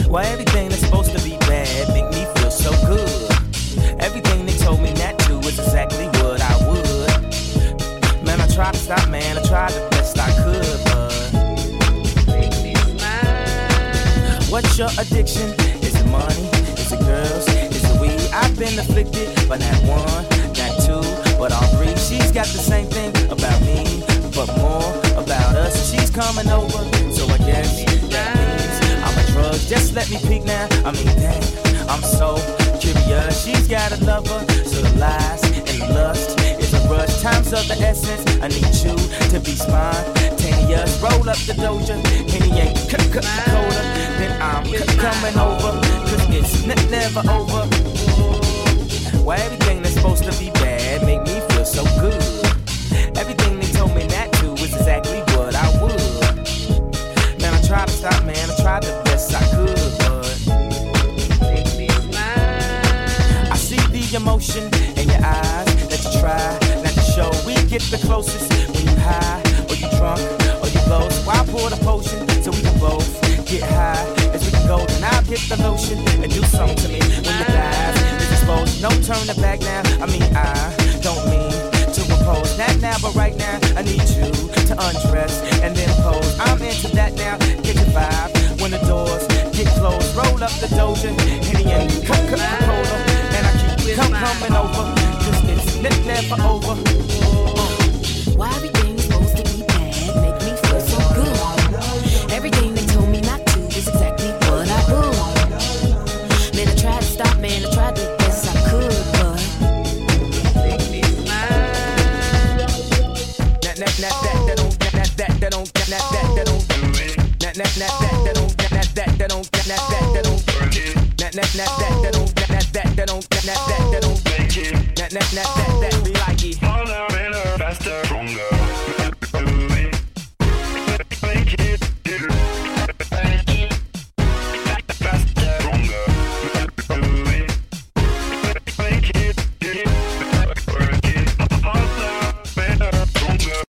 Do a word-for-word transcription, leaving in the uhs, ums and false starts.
Why everything that's supposed to be bad make me feel so good? Everything they told me not to is exactly what I would. Man, I tried to stop, man, I tried the best I could, but make me smile. What's your addiction? Is it money? Is it girls? Is it weed? I've been afflicted by not one, not two, but all three. She's got the same thing about me, but more about us. She's coming over, so I guess that means I'm a drug. Just let me peek now. I mean, damn, I'm so curious. She's got a lover, so the lies and lust is a rush. Time's of the essence. I need you to be spontaneous. Roll up the doja, Henny ain't c-c-cola. Then I'm c- coming over, cause it's n- never over. Why everything that's supposed to be bad make me feel so good? Everything they told me not to is exactly what I would. Man, I tried to stop, man, I tried the best I could, but make me smile. I see the emotion in your eyes that you try not to show. We get the closest when you high, or you drunk, or you low. So I pour the potion so we can both get high as we can go. Then I'll get the lotion and do something to me when your thighs is exposed. No turning back now, I mean I don't mean to impose. Not now, but right now, I need you to undress and then pose. I'm into that now, get the vibe when the doors get closed. Roll up the doja, Henny and Coca-Cola, and I keep come coming over, cause it's n- never over. Why everything's supposed to be bad make me feel so good? Everything they told me not to is exactly what I would. Man, I tried to stop, man, I tried the best I could, but make me smile. That that that that don't that that that don't that that that don't that that that that don't that that that don't that that that don't that that that that don't that that that don't that that that don't that that that